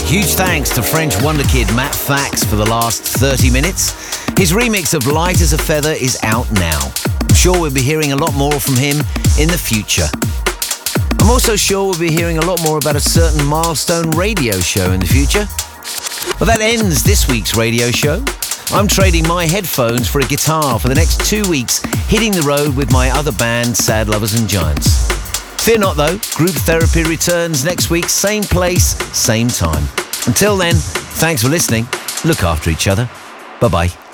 Huge thanks to French wonderkid Matt Fax for the last 30 minutes. His remix of Light as a Feather is out now. I'm sure we'll be hearing a lot more from him in the future. I'm also sure we'll be hearing a lot more about a certain milestone radio show in the future. Well, that ends this week's radio show. I'm trading my headphones for a guitar for the next 2 weeks, hitting the road with my other band, Sad Lovers and Giants. Fear not though, Group Therapy returns next week, same place, same time. Until then, thanks for listening. Look after each other. Bye-bye.